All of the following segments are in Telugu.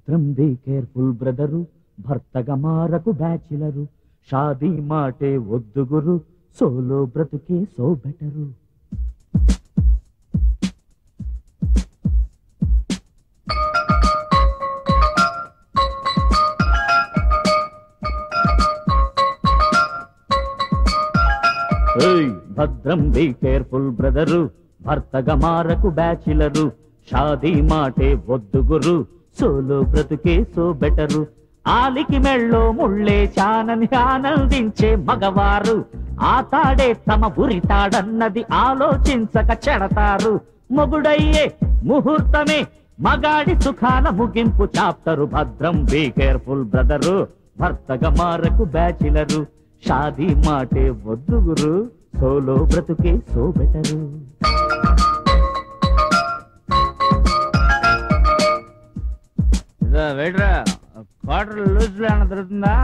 భద్రం బీ కేర్ఫుల్ బ్రదరు, భర్తగా మారకు బ్యాచిలరు, షాదీ మాటే వద్దు గురు, సోలో బ్రతుకే సో బెటరు. భద్రం బీ కేర్ఫుల్ బ్రదరు, భర్తగా మారకు బ్యాచిలరు, షాదీ మాటే వద్దు గురు, సోలో బ్రతుకే సో బెటరు. ఆలికి మెళ్ళో ముళ్ళే చానని ఆనందించే మగవారు, ఆ తాడే తమ ఉరితాడన్నది ఆలోచించక చెడతారు. మొగుడయ్యే ముహూర్తమే మగాడి సుఖాల ముగింపు చాప్టరు. భద్రం బీ కేర్ఫుల్ బ్రదరు, భర్తగా మారకు బ్యాచిలరు, షాదీ మాటే వద్దు గురు, సోలో బ్రతుకే సో బెటరు. వెయిట్రా, క్వార్టర్ లూజ్ లో ఏమన్నా దొరుకుతుందా?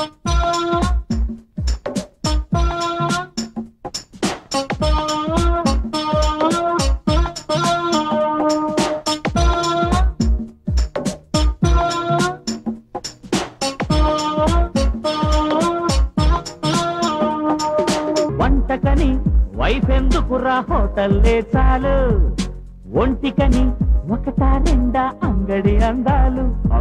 వంటకని వైఫ్ ఎందుకురా హోటల్లే చాలు, ఒంటికని ఒకటా రెండా అంగడి అందాలు.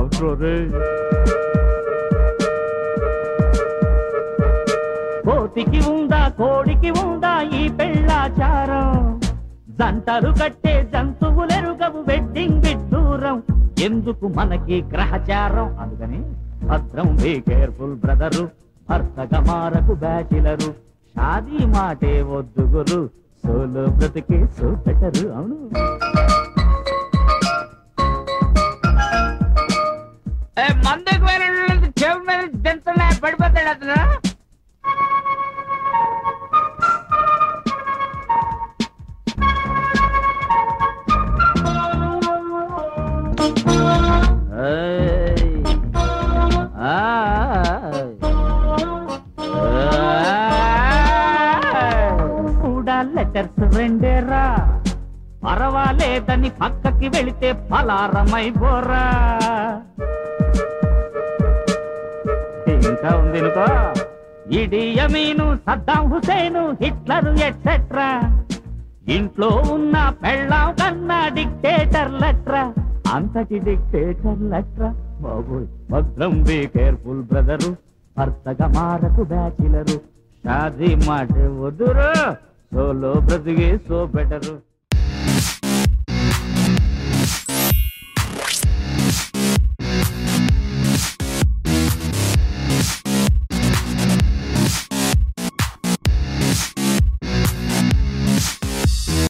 కోతికి ఉందా కోడికి ఉందా ఈ పెళ్ళాచారం, జంటలు కట్టే జంతువులెరుగవు వెడ్డింగ్ విడ్డూరం, ఎందుకు మనకి గ్రహచారం. అందుకని భద్రం బీ కేర్ఫుల్ బ్రదరు, భర్తగా మారకు బ్యాచిలరు, షాదీ మాటే వద్దు గురు, సోలో బ్రతికే సో బెటరు. అవును, మందుకు వెళ్ళి చెవి మీద దించున్నా పడిపోతాడు అతను. కూడా లెటర్స్ రెండేరా, పర్వాలేదని పక్కకి వెళితే పలారమైపోరా. ఇంకా ఉంది అనుకో, Idi Amin Saddam Hussein Hitler etcetera, ఇంట్లో ఉన్న పెళ్ళాం కన్నా డిక్టేటర్లట్రా, అంతటి డిక్టేటర్లట్రా బాబోయ్. భద్రం బీ కేర్ఫుల్ బ్రదరు, భర్తగా మారకు బ్యాచిలరు, షాదీ మాట వదురు, సోలో బ్రతికే సో బెటరు.